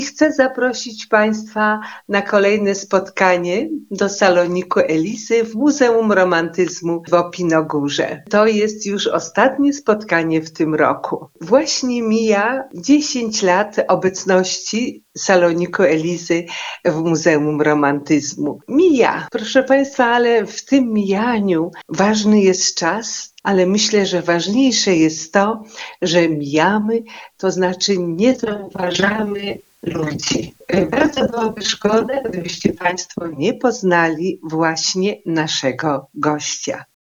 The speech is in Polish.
Chcę zaprosić Państwa na kolejne spotkanie do saloniku Elisy w Muzeum Romantyzmu w Opinogórze. To jest już ostatnie spotkanie w tym roku. Właśnie mija 10 lat obecności saloniku Elisy w Muzeum Romantyzmu. Mija, proszę Państwa, ale w tym mijaniu ważny jest czas, ale myślę, że ważniejsze jest to, że mijamy, to znaczy nie zauważamy ludzi. Bardzo byłoby szkoda, gdybyście Państwo nie poznali właśnie naszego gościa.